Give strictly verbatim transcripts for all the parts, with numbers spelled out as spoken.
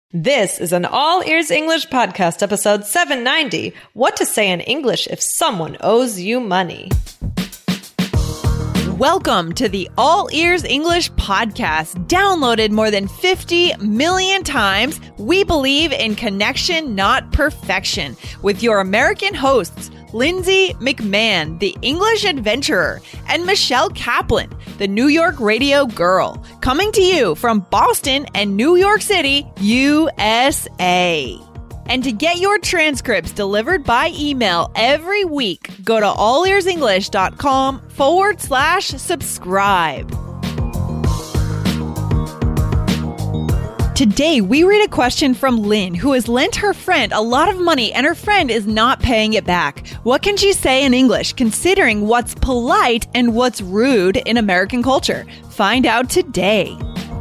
This is an All Ears English podcast, episode seven ninety. What to say in English if someone owes you money. Welcome to the All Ears English podcast. Downloaded more than fifty million times, we believe in connection, not perfection. With your American hosts, Lindsay McMahon, the English adventurer, and Michelle Kaplan, the New York radio girl, coming to you from Boston and New York City, U S A. And to get your transcripts delivered by email every week, go to allearsenglish.com forward slash subscribe. Today, we read a question from Lynn, who has lent her friend a lot of money and her friend is not paying it back. What can she say in English, considering what's polite and what's rude in American culture? Find out today.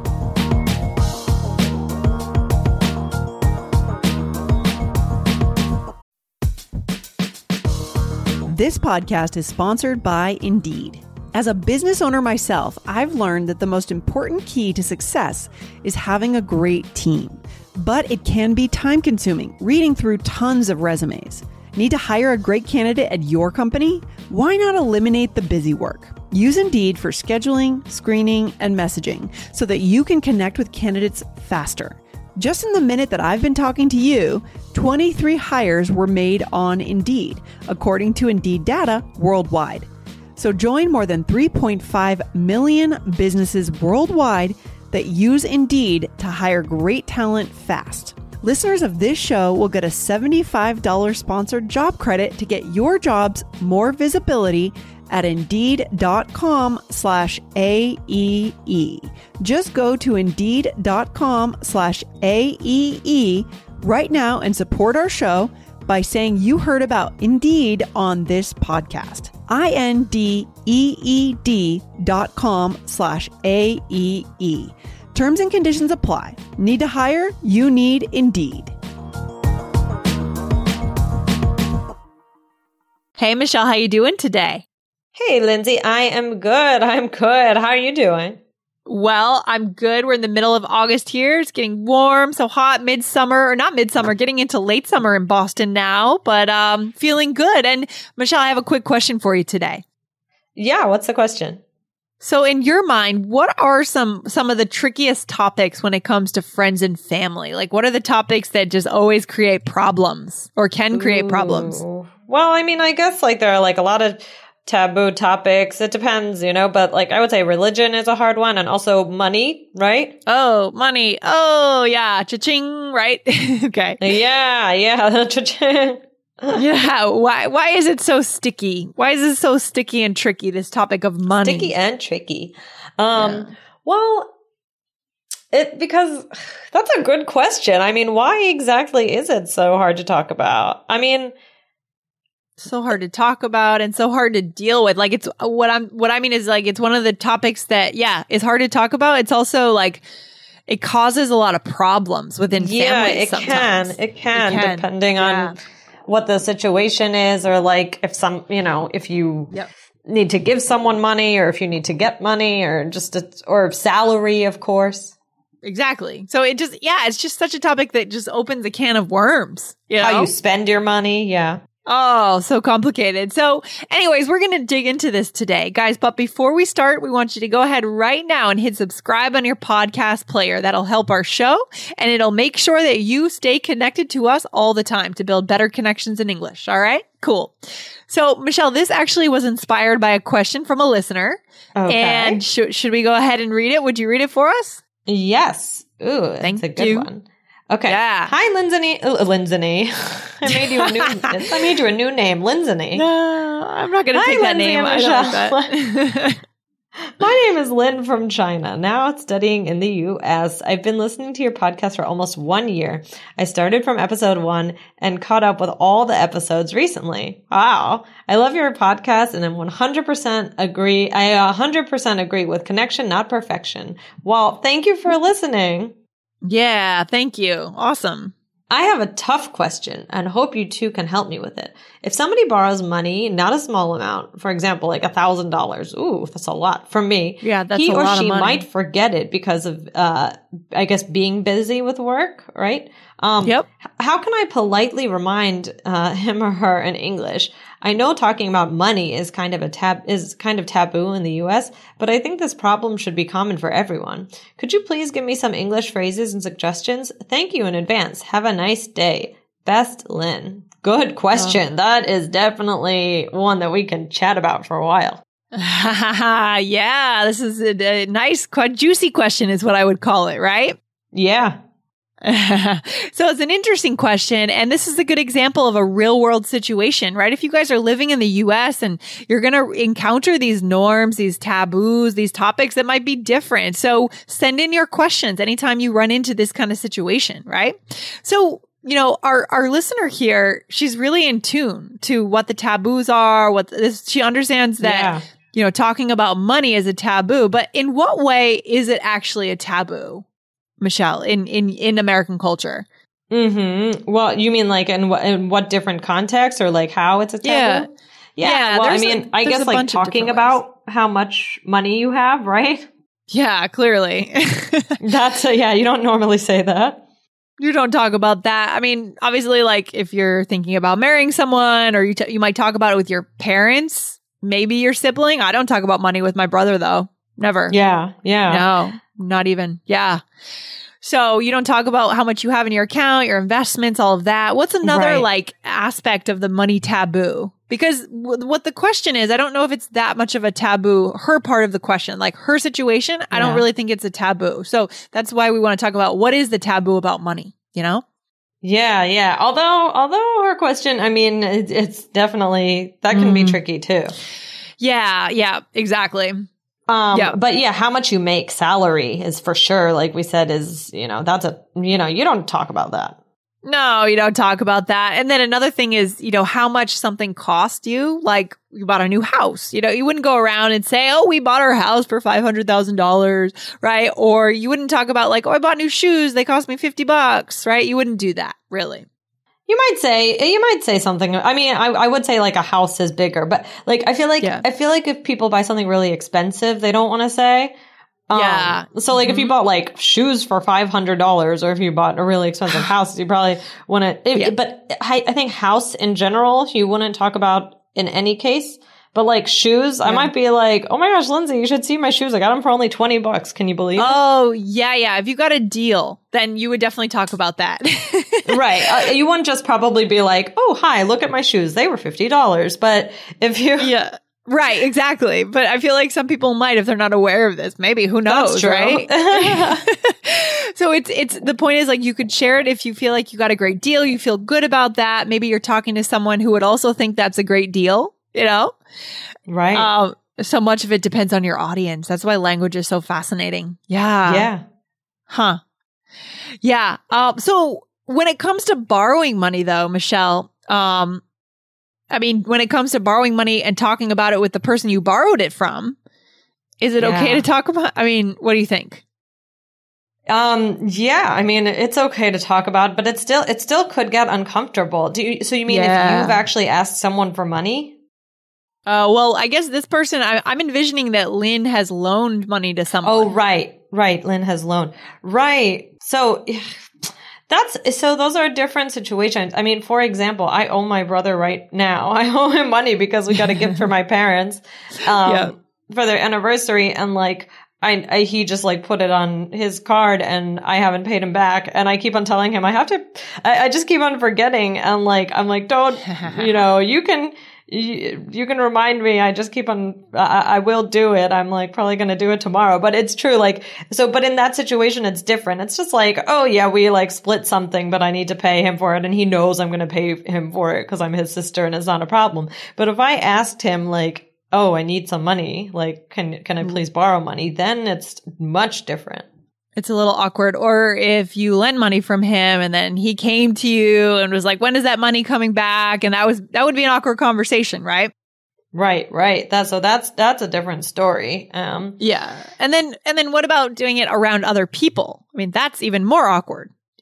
This podcast is sponsored by Indeed. As a business owner myself, I've learned that the most important key to success is having a great team. But it can be time-consuming, reading through tons of resumes. Need to hire a great candidate at your company? Why not eliminate the busy work? Use Indeed for scheduling, screening, and messaging so that you can connect with candidates faster. Just in the minute that I've been talking to you, twenty-three hires were made on Indeed, according to Indeed data worldwide. So join more than three point five million businesses worldwide that use Indeed to hire great talent fast. Listeners of this show will get a seventy-five dollars sponsored job credit to get your jobs more visibility at Indeed.com slash AEE. Just go to Indeed.com slash AEE right now and support our show by saying you heard about Indeed on this podcast. I-N-D-E-E-D dot com slash A-E-E. Terms and conditions apply. Need to hire? You need Indeed. Hey, Michelle, how you doing today? Hey, Lindsay, I am good. I'm good. How are you doing? Well, I'm good. We're in the middle of August here. It's getting warm, so hot, midsummer, or not midsummer, getting into late summer in Boston now, but um, feeling good. And Michelle, I have a quick question for you today. Yeah, what's the question? So in your mind, what are some some of the trickiest topics when it comes to friends and family? Like, what are the topics that just always create problems or can create Ooh. problems? Well, I mean, I guess like there are like a lot of taboo topics. It depends, you know, but like I would say religion is a hard one, and also money, right? Oh, money. Oh, yeah. Cha-ching, right? Okay. Yeah, yeah. Cha-ching. Yeah. Why Why is it so sticky? Why is it so sticky and tricky, this topic of money? Sticky and tricky. Um, Yeah. Well, it because that's a good question. I mean, why exactly is it so hard to talk about? I mean, so hard to talk about and so hard to deal with. Like, it's what I'm, what I mean is like, it's one of the topics that, yeah, is hard to talk about. It's also like, it causes a lot of problems within yeah, families it sometimes. can. It can, It can. depending Yeah. on what the situation is, or like if some, you know, if you Yep. need to give someone money, or if you need to get money, or just, a, or salary, of course. Exactly. So it just, yeah, it's just such a topic that just opens a can of worms. You know? How you spend your money. Yeah. Oh, so complicated. So anyways, we're going to dig into this today, guys. But before we start, we want you to go ahead right now and hit subscribe on your podcast player. That'll help our show, and it'll make sure that you stay connected to us all the time to build better connections in English. All right? Cool. So Michelle, this actually was inspired by a question from a listener. Okay. And sh- should we go ahead and read it? Would you read it for us? Yes. Ooh, that's Thank a good you. one. Okay. Yeah. Hi, Lindsay. Uh, Lindsay. I made you a new. I made you a new name, Lindsay. No, I'm not going to Hi, take that Lindsay name. and I don't like that. My name is Lynn from China, now studying in the U S. I've been listening to your podcast for almost one year. I started from episode one and caught up with all the episodes recently. Wow. I love your podcast and I'm one hundred percent agree. I one hundred percent agree with connection, not perfection. Well, thank you for listening. Yeah, thank you. Awesome. I have a tough question and hope you two can help me with it. If somebody borrows money, not a small amount, for example, like a thousand dollars, ooh, that's a lot from me. Yeah, that's he a or lot of she money. might forget it because of, uh, I guess, being busy with work, right? Um, Yep. How can I politely remind uh, him or her in English? I know talking about money is kind of a tab is kind of taboo in the U S, but I think this problem should be common for everyone. Could you please give me some English phrases and suggestions? Thank you in advance. Have a nice day. Best, Lynn. Good question. Oh. That is definitely one that we can chat about for a while. Yeah, this is a, a nice, quite juicy question is what I would call it, right? Yeah. So it's an interesting question. And this is a good example of a real world situation, right? If you guys are living in the U S and you're going to encounter these norms, these taboos, these topics that might be different. So send in your questions anytime you run into this kind of situation, right? So, you know, our, our listener here, she's really in tune to what the taboos are, what this, she understands that, yeah. you know, talking about money is a taboo, but in what way is it actually a taboo? Michelle, in, in, in American culture. Mm-hmm. Well, you mean like in what, in what different contexts or like how it's a taboo? Yeah. Yeah. yeah well, I mean, a, I guess like talking about how much money you have, right? Yeah, clearly. That's a, yeah, you don't normally say that. You don't talk about that. I mean, obviously, like if you're thinking about marrying someone or you, t- you might talk about it with your parents, maybe your sibling. I don't talk about money with my brother though. Never. Yeah. Yeah. No, not even. Yeah. So you don't talk about how much you have in your account, your investments, all of that. What's another right. like aspect of the money taboo? Because w- what the question is, I don't know if it's that much of a taboo, her part of the question, like her situation. I yeah. don't really think it's a taboo. So that's why we want to talk about what is the taboo about money, you know? Yeah. Yeah. Although, although her question, I mean, it, it's definitely, that can mm. be tricky too. Yeah. Yeah, exactly. Um, yeah. But yeah, how much you make salary is for sure, like we said, is, you know, that's a, you know, you don't talk about that. No, you don't talk about that. And then another thing is, you know, how much something cost you. Like you bought a new house, you know, you wouldn't go around and say, oh, we bought our house for five hundred thousand dollars, right? Or you wouldn't talk about like, oh, I bought new shoes. They cost me fifty bucks, right? You wouldn't do that, really. You might say, you might say something. I mean, I, I would say like a house is bigger, but like, I feel like, yeah. I feel like if people buy something really expensive, they don't want to say. Um, yeah. So like mm-hmm. if you bought like shoes for five hundred dollars or if you bought a really expensive house, you probably want to, yeah. but I, I think house in general, you wouldn't talk about in any case. But like shoes, yeah. I might be like, oh my gosh, Lindsay, you should see my shoes. I got them for only twenty bucks. Can you believe it? Oh, yeah, yeah. If you got a deal, then you would definitely talk about that. Right. Uh, you wouldn't just probably be like, oh, hi, look at my shoes. They were fifty dollars. But if you... Yeah. Right, exactly. But I feel like some people might if they're not aware of this. Maybe, who knows, right? So it's it's the point is like you could share it if you feel like you got a great deal, you feel good about that. Maybe you're talking to someone who would also think that's a great deal, you know? Right. Um, so much of it depends on your audience. That's why language is so fascinating. Yeah. Yeah. Huh. Yeah. Um, so when it comes to borrowing money though, Michelle, um, I mean, when it comes to borrowing money and talking about it with the person you borrowed it from, is it yeah. okay to talk about? I mean, what do you think? Um, yeah, I mean, it's okay to talk about, but it still, it still could get uncomfortable. Do you, so you mean yeah. if you've actually asked someone for money? Uh, well, I guess this person, I, I'm envisioning that Lynn has loaned money to someone. Oh, right, right. Lynn has loaned. Right. So that's, so those are different situations. I mean, for example, I owe my brother right now. I owe him money because we got a gift for my parents, um, yeah. for their anniversary. And like, I, I, he just like put it on his card and I haven't paid him back. And I keep on telling him I have to, I, I just keep on forgetting. And like, I'm like, don't, you know, you can, you, you can remind me. I just keep on, I, I will do it. I'm like probably going to do it tomorrow, but it's true. Like, so, but in that situation, it's different. It's just like, oh yeah, we like split something, but I need to pay him for it. And he knows I'm going to pay him for it because I'm his sister and it's not a problem. But if I asked him like, oh, I need some money, like, can, can I please borrow money? Then it's much different. It's a little awkward. Or if you lend money from him and then he came to you and was like, when is that money coming back? And that was, that would be an awkward conversation, right? Right, right. That's, so that's, that's a different story. Um, yeah. And then, and then what about doing it around other people? I mean, that's even more awkward.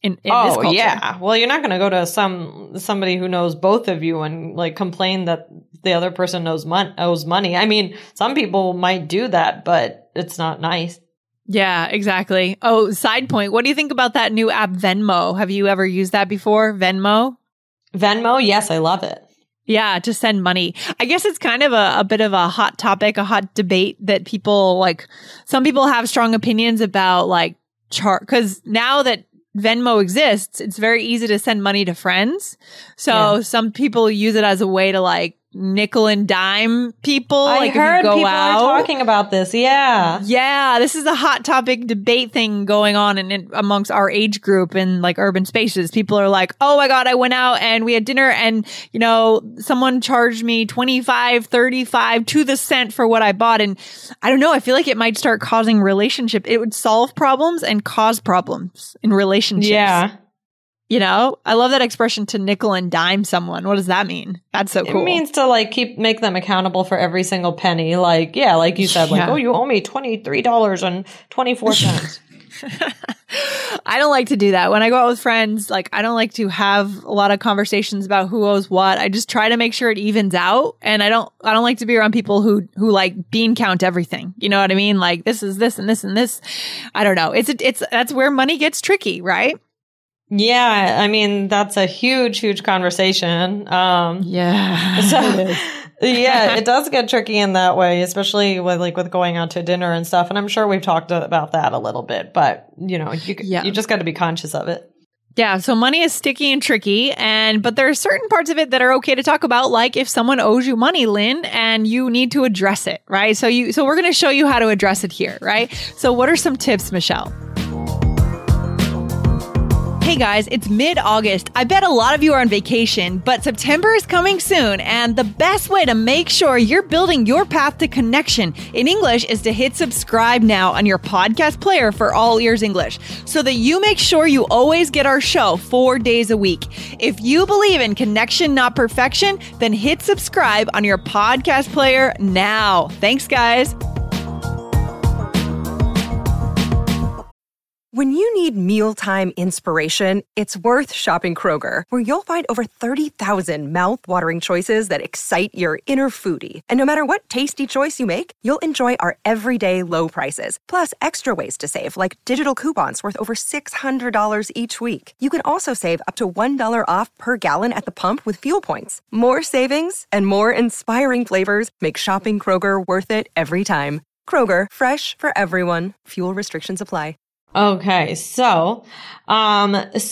in, in oh, this culture. yeah. Well, you're not going to go to some somebody who knows both of you and like complain that the other person knows mon- owes money. I mean, some people might do that, but it's not nice. Yeah, exactly. Oh, side point. What do you think about that new app Venmo? Have you ever used that before? Venmo? Venmo? Yes, I love it. Yeah, to send money. I guess it's kind of a, a bit of a hot topic, a hot debate that people like, some people have strong opinions about like chart, because now that Venmo exists, it's very easy to send money to friends. So yeah. some people use it as a way to like nickel and dime people. I like heard if you go people out. are talking about this. Yeah. Yeah. This is a hot topic debate thing going on in, in amongst our age group in like urban spaces. People are like, oh my God, I went out and we had dinner and, you know, someone charged me twenty-five, thirty-five to the cent for what I bought. And I don't know. I feel like it might start causing relationship. It would solve problems and cause problems in relationships. Yeah. You know, I love that expression, to nickel and dime someone. What does that mean? That's so cool. It means to like keep, make them accountable for every single penny. Like, yeah, like you said, like, yeah. oh, you owe me twenty-three dollars and twenty-four cents. I don't like to do that. When I go out with friends, like I don't like to have a lot of conversations about who owes what. I just try to make sure it evens out. And I don't, I don't like to be around people who, who like bean count everything. You know what I mean? Like this is this and this and this. I don't know. It's, it's, that's where money gets tricky, right? Yeah, I mean, that's a huge, huge conversation. Um, yeah. So, yeah, it does get tricky in that way, especially with like with going out to dinner and stuff. And I'm sure we've talked about that a little bit, but you know, you yeah. you just got to be conscious of it. Yeah, so money is sticky and tricky, and but there are certain parts of it that are okay to talk about, like if someone owes you money, Lynn, and you need to address it, right? So you so we're going to show you how to address it here, right? So what are some tips, Michelle? Hey guys, it's mid-August. I bet a lot of you are on vacation, but September is coming soon, and the best way to make sure you're building your path to connection in English is to hit subscribe now on your podcast player for All Ears English, so that you make sure you always get our show four days a week. If you believe in connection, not perfection, then hit subscribe on your podcast player now. Thanks, guys. When you need mealtime inspiration, it's worth shopping Kroger, where you'll find over thirty thousand mouth-watering choices that excite your inner foodie. And no matter what tasty choice you make, you'll enjoy our everyday low prices, plus extra ways to save, like digital coupons worth over six hundred dollars each week. You can also save up to one dollar off per gallon at the pump with fuel points. More savings and more inspiring flavors make shopping Kroger worth it every time. Kroger, fresh for everyone. Fuel restrictions apply. Okay, so, um,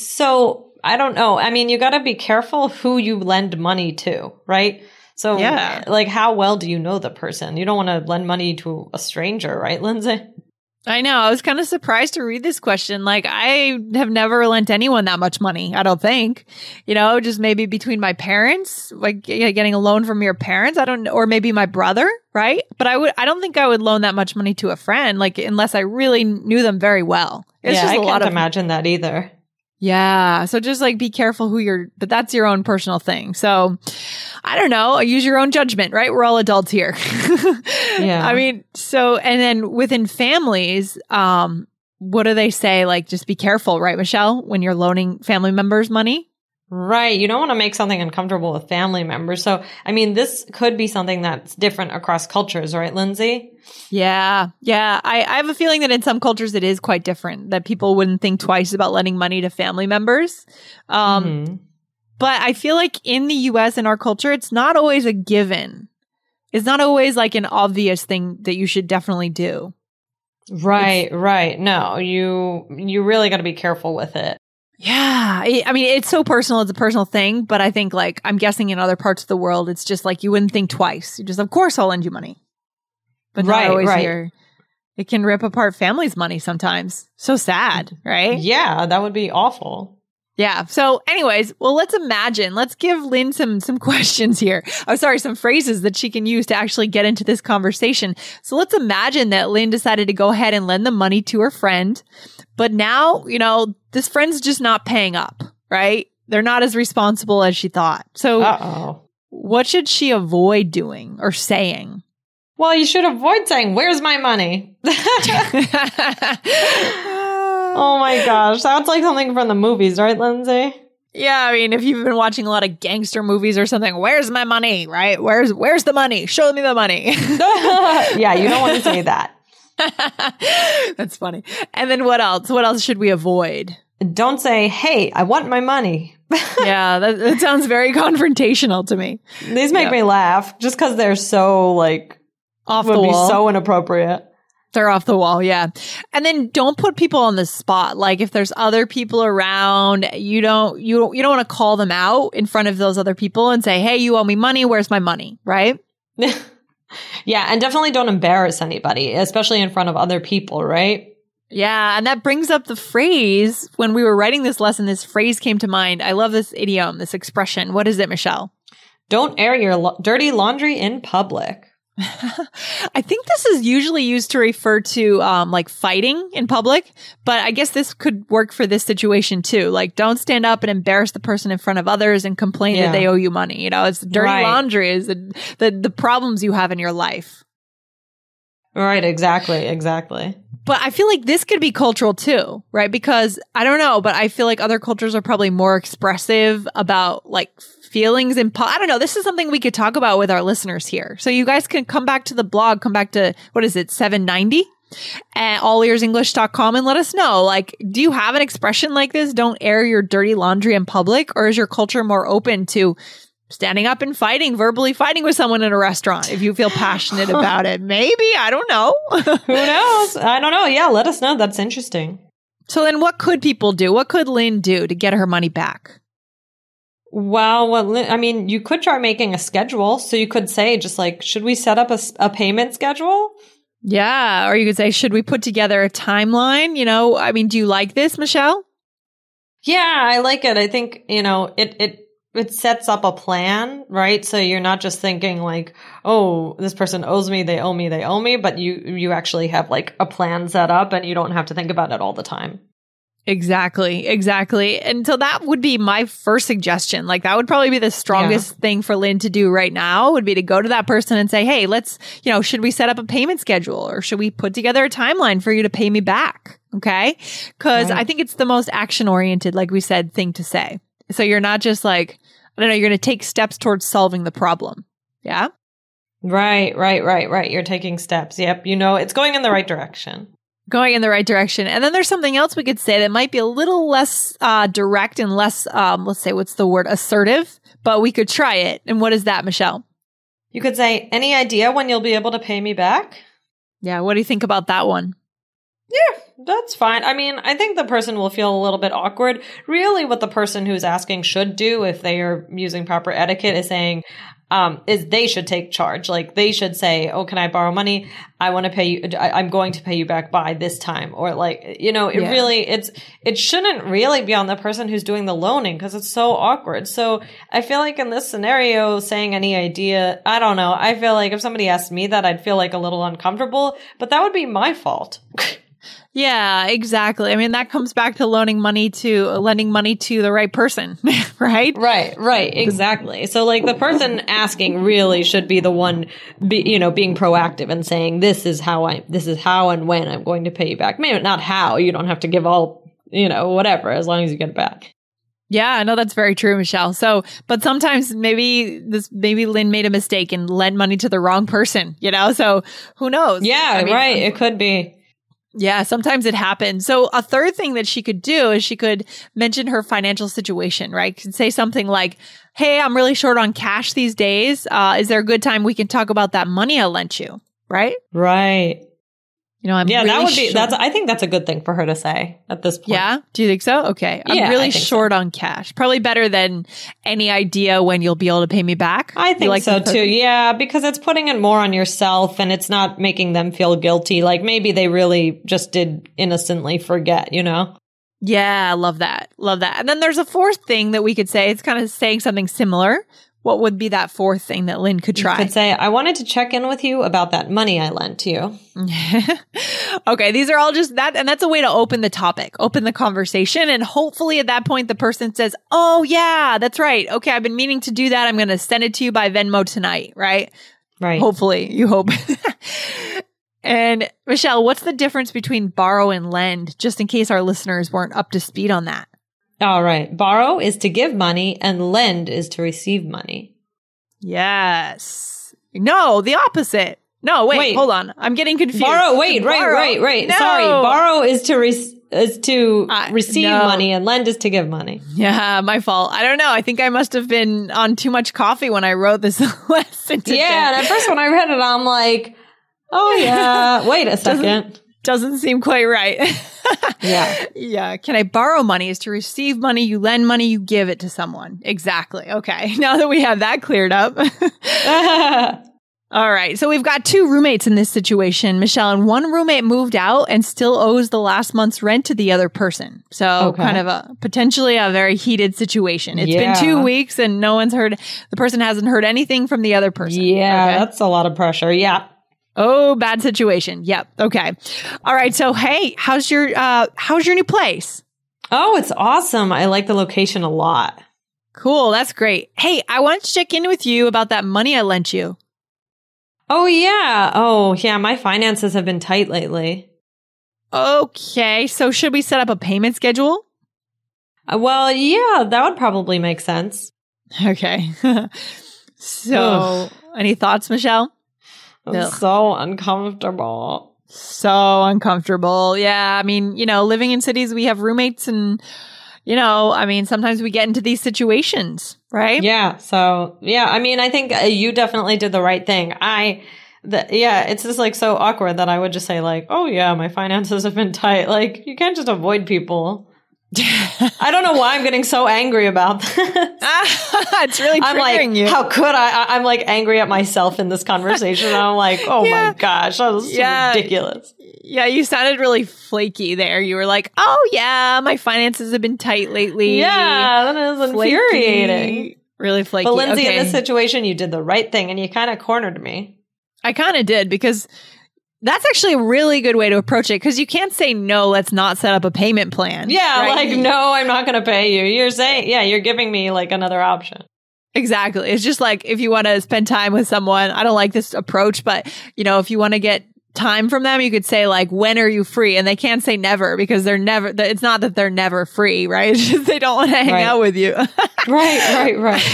so I don't know. I mean, you got to be careful who you lend money to, right? So, yeah. like, how well do you know the person? You don't want to lend money to a stranger, right, Lindsay? I know. I was kind of surprised to read this question. Like, I have never lent anyone that much money, I don't think. You know, just maybe between my parents, like getting a loan from your parents. I don't know. Or maybe my brother, right? But I would, I don't think I would loan that much money to a friend, like, unless I really knew them very well. It's yeah, just I a can't lot of, imagine that either. Yeah. So just like be careful who you're, but that's your own personal thing. So I don't know. Use your own judgment, right? We're all adults here. Yeah. I mean, so, and then within families, um, what do they say? Like, just be careful, right, Michelle, when you're loaning family members money? Right. You don't want to make something uncomfortable with family members. So, I mean, this could be something that's different across cultures, right, Lindsay? Yeah. Yeah. I, I have a feeling that in some cultures it is quite different, that people wouldn't think twice about lending money to family members. Um, mm-hmm. But I feel like in the U S, in our culture, it's not always a given. It's not always like an obvious thing that you should definitely do. Right. It's, right. No, you, you really got to be careful with it. Yeah. I mean, it's so personal. It's a personal thing. But I think, like, I'm guessing in other parts of the world, it's just like you wouldn't think twice. You just, of course, I'll lend you money. But right, not always right. here. It can rip apart families' money sometimes. So sad, right? Yeah, that would be awful. Yeah. So anyways, well, let's imagine, let's give Lynn some, some questions here. Oh, sorry, some phrases that she can use to actually get into this conversation. So let's imagine that Lynn decided to go ahead and lend the money to her friend. But now, you know, this friend's just not paying up, right? They're not as responsible as she thought. So Uh-oh. What should she avoid doing or saying? Well, you should avoid saying, "Where's my money?" Oh my gosh. Sounds like something from the movies, right, Lindsay? Yeah, I mean, if you've been watching a lot of gangster movies or something, where's my money, right? Where's where's the money? Show me the money. Yeah, you don't want to say that. That's funny. And then what else? What else should we avoid? Don't say, hey, I want my money. Yeah, that, that sounds very confrontational to me. These make yeah. me laugh just because they're so, like, off would the be wall. so inappropriate. They're off the wall, yeah. And then don't put people on the spot. Like if there's other people around, you don't you don't, you don't want to call them out in front of those other people and say, "Hey, you owe me money. Where's my money?" Right? Yeah, and definitely don't embarrass anybody, especially in front of other people, right? Yeah, and that brings up the phrase. When we were writing this lesson, this phrase came to mind. I love this idiom, this expression. What is it, Michelle? Don't air your lo- dirty laundry in public. I think this is usually used to refer to um, like fighting in public, but I guess this could work for this situation too. Like, don't stand up and embarrass the person in front of others and complain Yeah. that they owe you money. You know, it's dirty Right. laundry is the, the the problems you have in your life. Right, exactly, exactly. But I feel like this could be cultural too, right? Because I don't know, but I feel like other cultures are probably more expressive about like feelings and po- I don't know. This is something we could talk about with our listeners here. So you guys can come back to the blog, come back to what is it, seven ninety at all ears english dot com and let us know. Like, do you have an expression like this? Don't air your dirty laundry in public, or is your culture more open to standing up and fighting, verbally fighting with someone in a restaurant if you feel passionate about it? Maybe. I don't know. Who knows? I don't know. Yeah, let us know. That's interesting. So then what could people do? What could Lynn do to get her money back? Well, well, I mean, you could try making a schedule. So you could say, just like, should we set up a, s- a payment schedule? Yeah. Or you could say, should we put together a timeline? You know, I mean, do you like this, Michelle? Yeah, I like it. I think, you know, it, it, it sets up a plan, right? So you're not just thinking like, oh, this person owes me, they owe me, they owe me, but you, you actually have like a plan set up and you don't have to think about it all the time. Exactly. Exactly. And so that would be my first suggestion. Like that would probably be the strongest Yeah. thing for Lynn to do right now would be to go to that person and say, hey, let's, you know, should we set up a payment schedule or should we put together a timeline for you to pay me back? Okay. Cause Right. I think it's the most action oriented, like we said, thing to say. So you're not just like, I don't know, you're going to take steps towards solving the problem. Yeah. Right, right, right, right. You're taking steps. Yep. You know, it's going in the right direction. Going in the right direction. And then there's something else we could say that might be a little less uh, direct and less, um, let's say, what's the word, assertive, but we could try it. And what is that, Michelle? You could say, any idea when you'll be able to pay me back? Yeah. What do you think about that one? Yeah, that's fine. I mean, I think the person will feel a little bit awkward. Really, what the person who's asking should do if they are using proper etiquette is saying, um, is they should take charge. Like they should say, oh, can I borrow money? I want to pay you. I, I'm going to pay you back by this time. Or like, you know, it Yeah. really, it's, it shouldn't really be on the person who's doing the loaning because it's so awkward. So I feel like in this scenario, saying any idea, I don't know. I feel like if somebody asked me that, I'd feel like a little uncomfortable, but that would be my fault. Yeah, exactly. I mean, that comes back to loaning money to lending money to the right person, right? Right, right, exactly. So like the person asking really should be the one, be, you know, being proactive and saying, this is how I, this is how and when I'm going to pay you back. Maybe not how, you don't have to give all, you know, whatever, as long as you get it back. Yeah, I know that's very true, Michelle. So, but sometimes maybe this, maybe Lynn made a mistake and lent money to the wrong person, you know? So who knows? Yeah, I mean, right. It could be. Yeah, sometimes it happens. So a third thing that she could do is she could mention her financial situation, right? Could say something like, hey, I'm really short on cash these days. Uh, is there a good time we can talk about that money I lent you? Right? Right. You know, I'm Yeah, really that would be, short- that's, I think that's a good thing for her to say at this point. Yeah? Do you think so? Okay. I'm Yeah, really I think short on cash. Probably better than any idea when you'll be able to pay me back. I You think like so the- too. Yeah, because it's putting it more on yourself and it's not making them feel guilty. Like maybe they really just did innocently forget, you know? Yeah, I love that. Love that. And then there's a fourth thing that we could say. It's kind of saying something similar. What would be that fourth thing that Lynn could try? You could say, I wanted to check in with you about that money I lent to you. Okay, these are all just that, and that's a way to open the topic, open the conversation, and hopefully at that point the person says, oh yeah, that's right. Okay, I've been meaning to do that. I'm going to send it to you by Venmo tonight, right? Right. Hopefully, you hope. And Michelle, what's the difference between borrow and lend, just in case our listeners weren't up to speed on that? All right. Borrow is to give money and lend is to receive money. Yes. No, the opposite. No, wait, wait. hold on. I'm getting confused. Borrow, wait, borrow. right, right, right. No. Sorry. Borrow is to re- is to uh, receive no. money and lend is to give money. Yeah, my fault. I don't know. I think I must have been on too much coffee when I wrote this lesson today. Yeah, and at first when I read it, I'm like, oh yeah, wait a second. Doesn't, doesn't seem quite right. Yeah. Yeah. Can I borrow money is to receive money. You lend money, you give it to someone. Exactly. Okay. Now that we have that cleared up. All right. So we've got two roommates in this situation, Michelle, and one roommate moved out and still owes the last month's rent to the other person. So okay. kind of a potentially a very heated situation. It's yeah. been two weeks and no one's heard, the person hasn't heard anything from the other person. Yeah. Okay? That's a lot of pressure. Yeah. Oh, bad situation. Yep. Okay. All right. So, hey, how's your, uh, how's your new place? Oh, it's awesome. I like the location a lot. Cool. That's great. Hey, I wanted to check in with you about that money I lent you. Oh, yeah. Oh, yeah. My finances have been tight lately. Okay. So should we set up a payment schedule? Uh, well, yeah, that would probably make sense. Okay. So Ugh. Any thoughts, Michelle? I'm Ugh. so uncomfortable. So uncomfortable. Yeah. I mean, you know, living in cities, we have roommates and, you know, I mean, sometimes we get into these situations, right? Yeah. So, yeah, I mean, I think uh, you definitely did the right thing. I, the, yeah, it's just like so awkward that I would just say like, oh yeah, my finances have been tight. Like, you can't just avoid people. I don't know why I'm getting so angry about this. It's really triggering I'm like, you. How could I? I? I'm like angry at myself in this conversation. And I'm like, oh yeah. my gosh, that was so yeah. ridiculous. Yeah, you sounded really flaky there. You were like, oh yeah, my finances have been tight lately. Yeah, that is infuriating. Flaky. Really flaky. But Lindsay, okay. in this situation, you did the right thing and you kind of cornered me. I kind of did because that's actually a really good way to approach it because you can't say, no, let's not set up a payment plan. Yeah, right? like, no, I'm not going to pay you. You're saying, yeah, you're giving me like another option. Exactly. It's just like if you want to spend time with someone, I don't like this approach, but you know, if you want to get time from them, you could say like, when are you free? And they can't say never because they're never, it's not that they're never free, right? It's just they don't want to hang right. out with you. Right, right, right.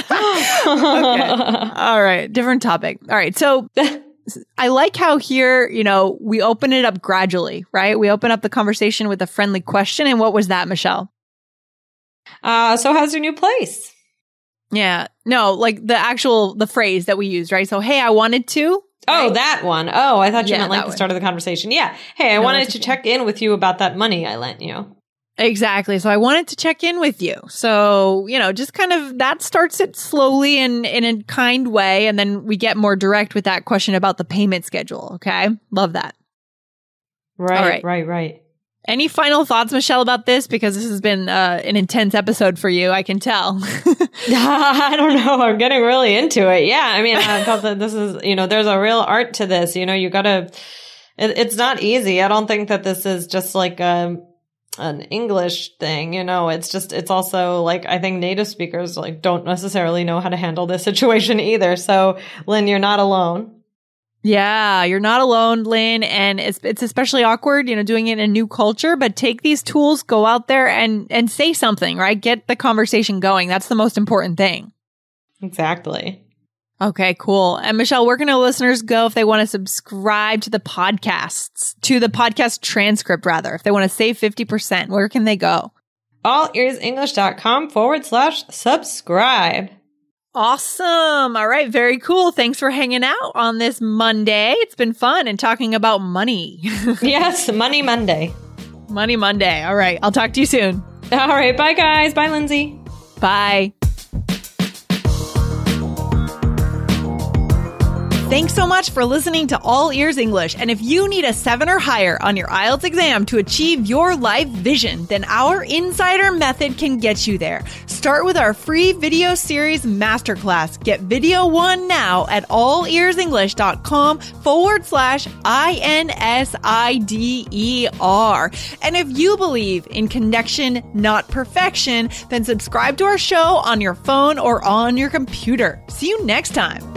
Okay. All right. Different topic. All right. So I like how here, you know, we open it up gradually, right? We open up the conversation with a friendly question. And what was that, Michelle? Uh, so how's your new place? Yeah. No, like the actual, the phrase that we used, right? So, hey, I wanted to. Oh, right? that one. Oh, I thought you yeah, meant like the one. start of the conversation. Yeah. Hey, I no, wanted to okay. check in with you about that money I lent you. Exactly. So I wanted to check in with you. So, you know, just kind of that starts it slowly and in a kind way. And then we get more direct with that question about the payment schedule. Okay. Love that. Right, All right. right, right. Any final thoughts, Michelle, about this? Because this has been uh, an intense episode for you. I can tell. I don't know. I'm getting really into it. Yeah. I mean, I thought that this is, you know, there's a real art to this. You know, you gotta, it, it's not easy. I don't think that this is just like a, an English thing, you know, it's just, it's also like, I think native speakers like don't necessarily know how to handle this situation either. So Lynn, you're not alone. Yeah, you're not alone, Lynn. And it's, it's especially awkward, you know, doing it in a new culture, but take these tools, go out there and, and say something, right? Get the conversation going. That's the most important thing. Exactly. Okay, cool. And Michelle, where can our listeners go if they want to subscribe to the podcasts, to the podcast transcript, rather, if they want to save fifty percent, where can they go? allearsenglish.com forward slash subscribe. Awesome. All right. Very cool. Thanks for hanging out on this Monday. It's been fun and talking about money. Yes. Money Monday. Money Monday. All right. I'll talk to you soon. All right. Bye, guys. Bye, Lindsay. Bye. Thanks so much for listening to All Ears English. And if you need a seven or higher on your I E L T S exam to achieve your life vision, then our Insider Method can get you there. Start with our free video series masterclass. Get video one now at allearsenglish.com forward slash I N S I D E R. And if you believe in connection, not perfection, then subscribe to our show on your phone or on your computer. See you next time.